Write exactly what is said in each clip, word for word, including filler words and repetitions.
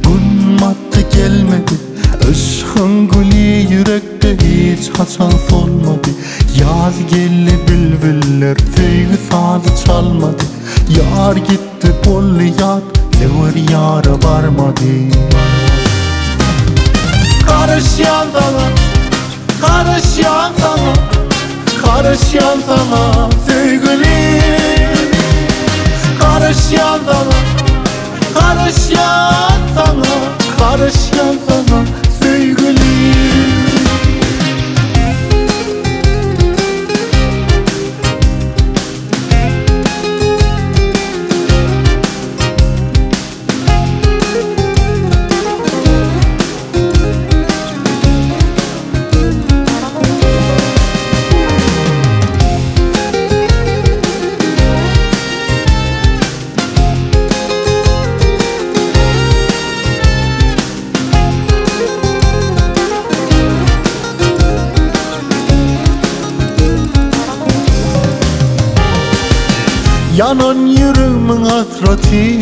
Bunmadı gelmedi, ışkın gülü yürekte hiç haçan solmadı. Yaz geldi bülbüller söygü sazı çalmadı. Yar gitti bollu yar, sevir yara varmadı. Karışyan sana, karışyan sana, karışyan sana sevgilim. Karışyan sana, karışyan sana, karışyan sana sevgilim. Yanan yüreğimin hasreti,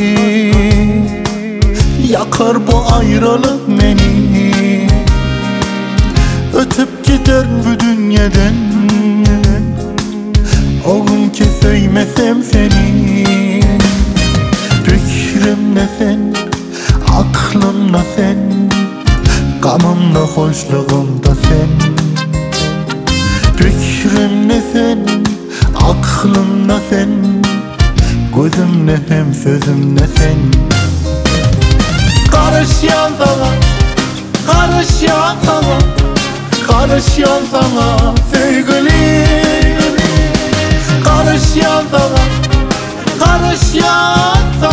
yakar bu ayrılık beni. Ötüp gider bu dünyadan, o gün ki sevmesem seni. Fikrimde sen, aklımda sen, gamımda hoşluğumda sen. Fikrimde sen, aklımda sen, gözümde hem sözümde sen. Karışyan sana, karışyan sana, karışyan sana sevgilim. Karışyan sana, karışyan sana.